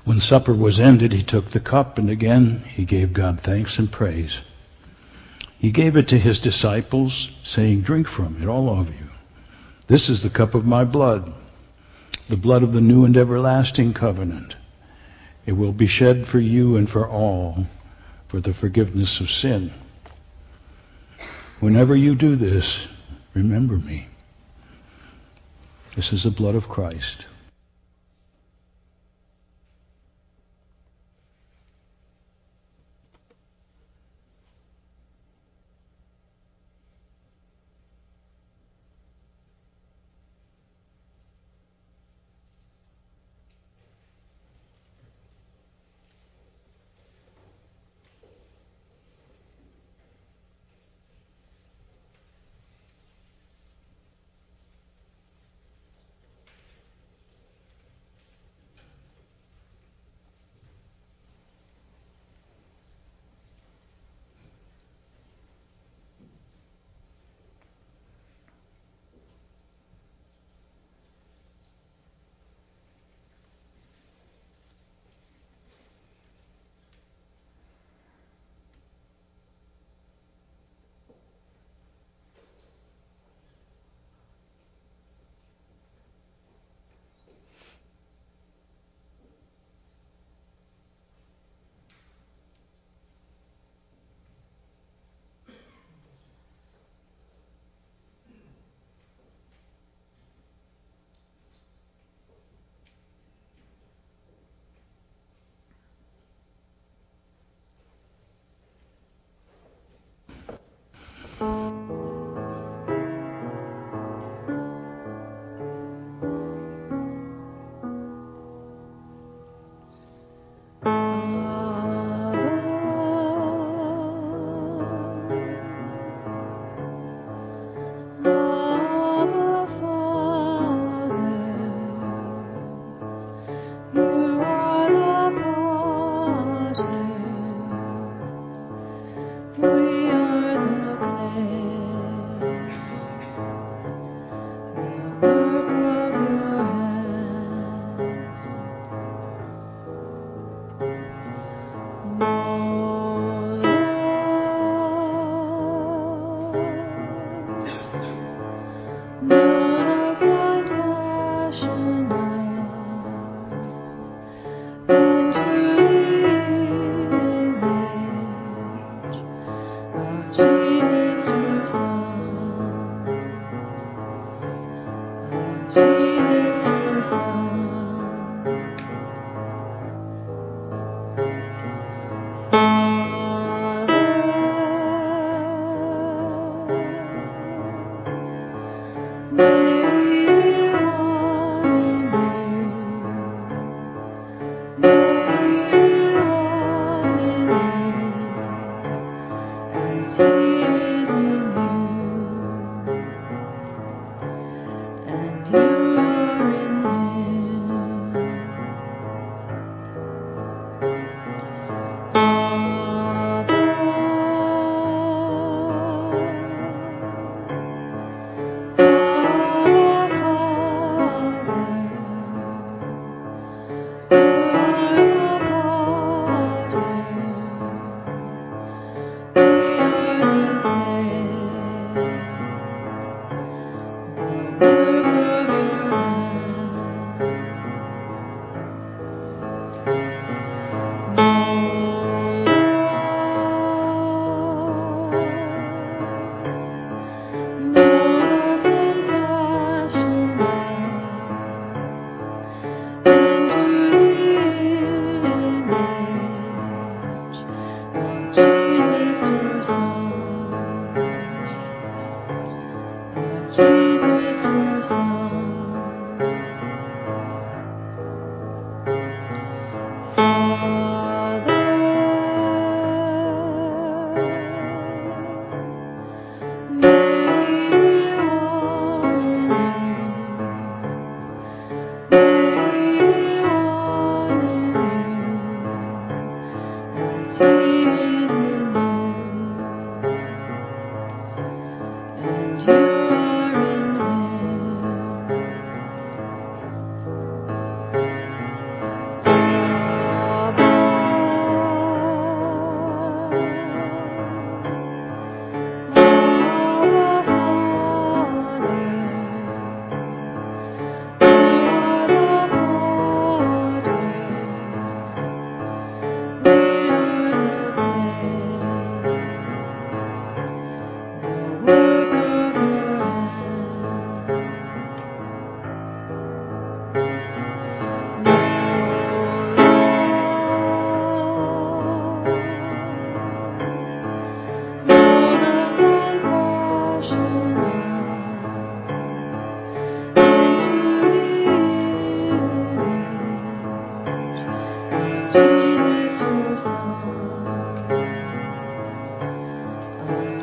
When supper was ended, he took the cup, and again he gave God thanks and praise. He gave it to his disciples, saying, "Drink from it, all of you. This is the cup of my blood, the blood of the new and everlasting covenant. It will be shed for you and for all for the forgiveness of sin. Whenever you do this, remember me." This is the blood of Christ.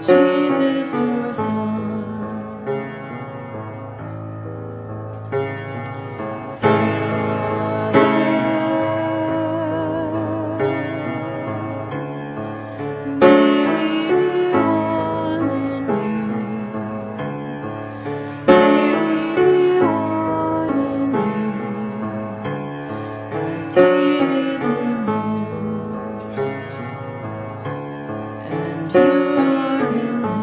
Jesus, your Son. And you are in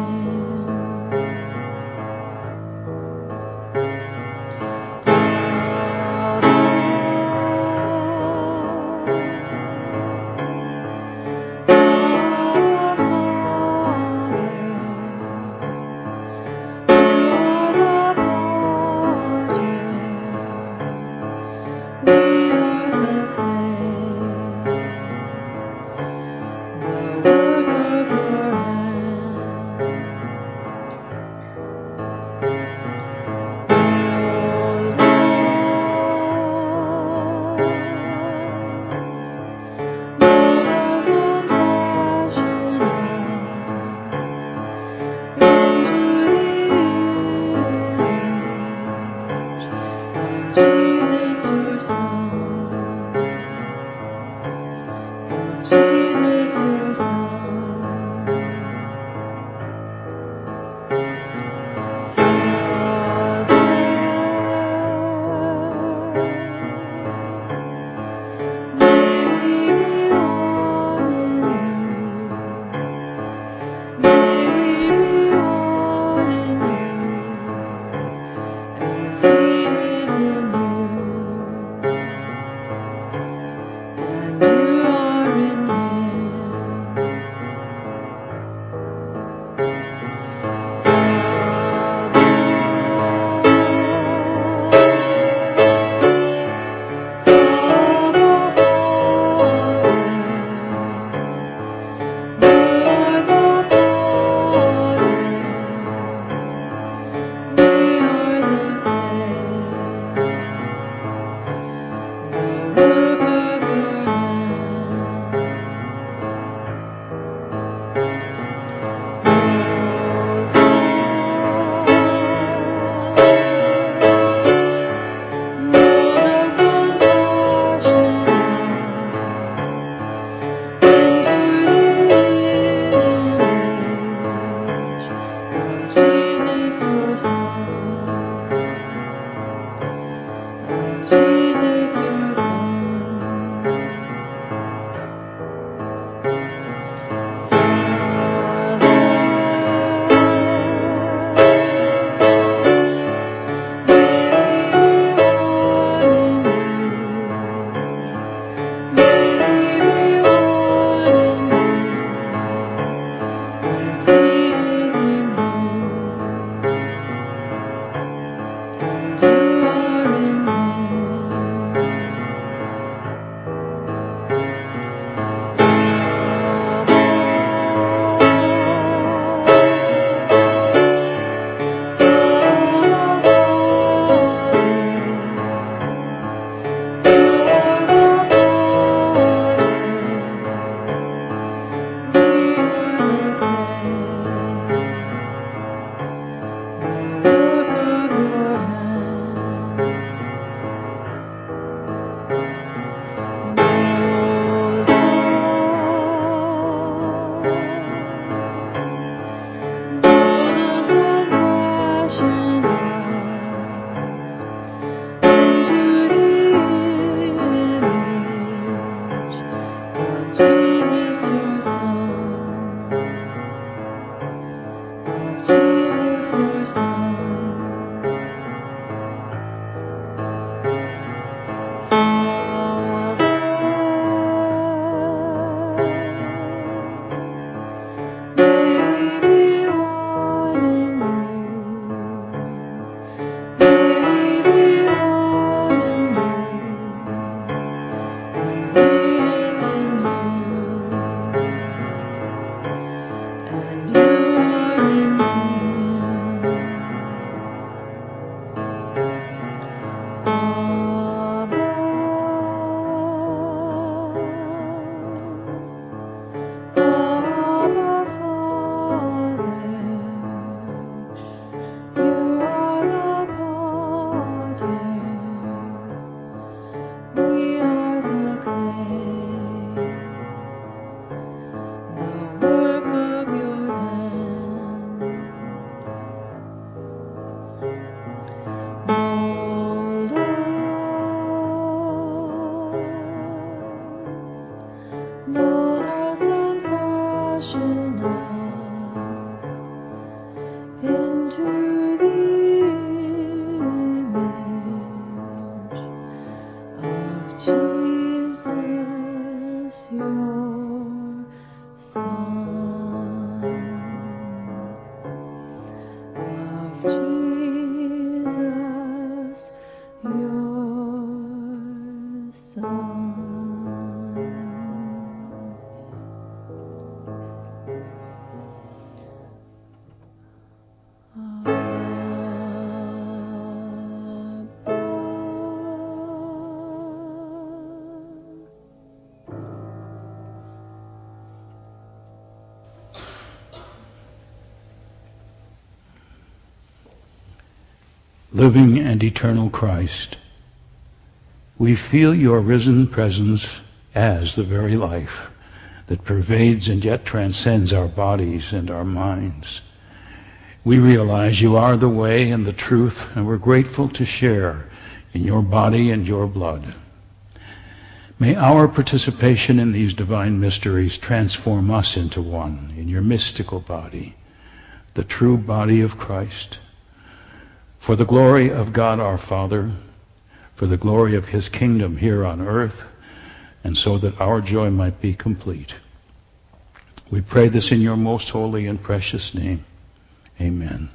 living and eternal Christ, we feel your risen presence as the very life that pervades and yet transcends our bodies and our minds. We realize you are the way and the truth, and we're grateful to share in your body and your blood. May our participation in these divine mysteries transform us into one in your mystical body, the true body of Christ, for the glory of God our Father, for the glory of his kingdom here on earth, and so that our joy might be complete. We pray this in your most holy and precious name. Amen.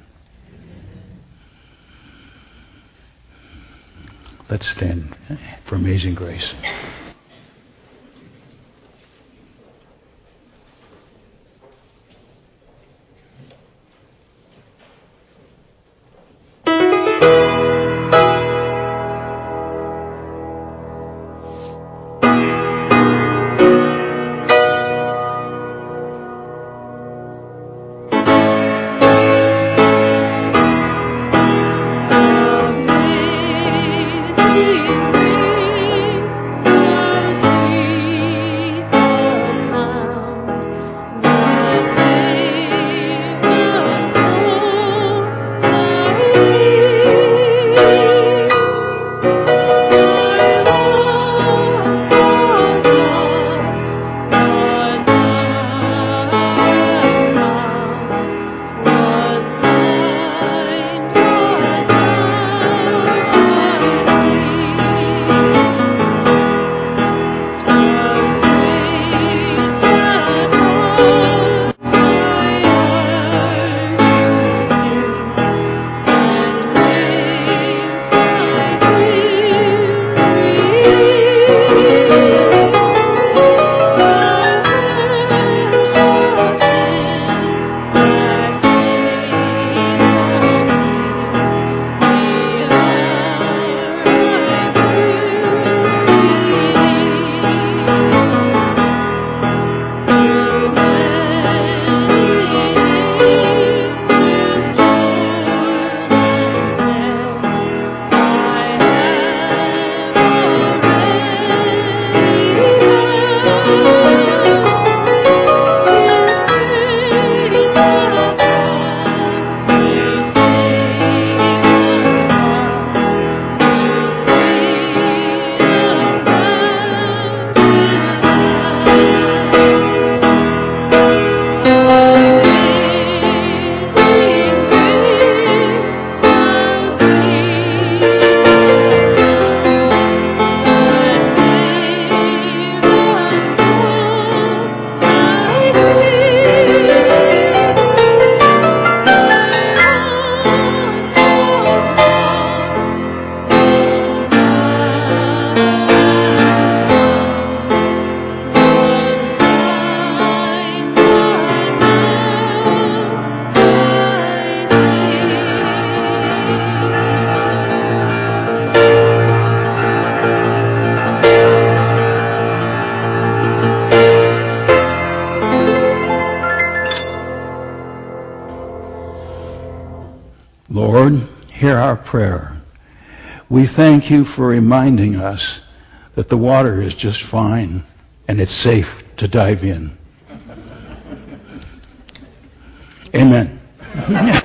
Let's stand for Amazing Grace. Lord, hear our prayer. We thank you for reminding us that the water is just fine and it's safe to dive in. Amen.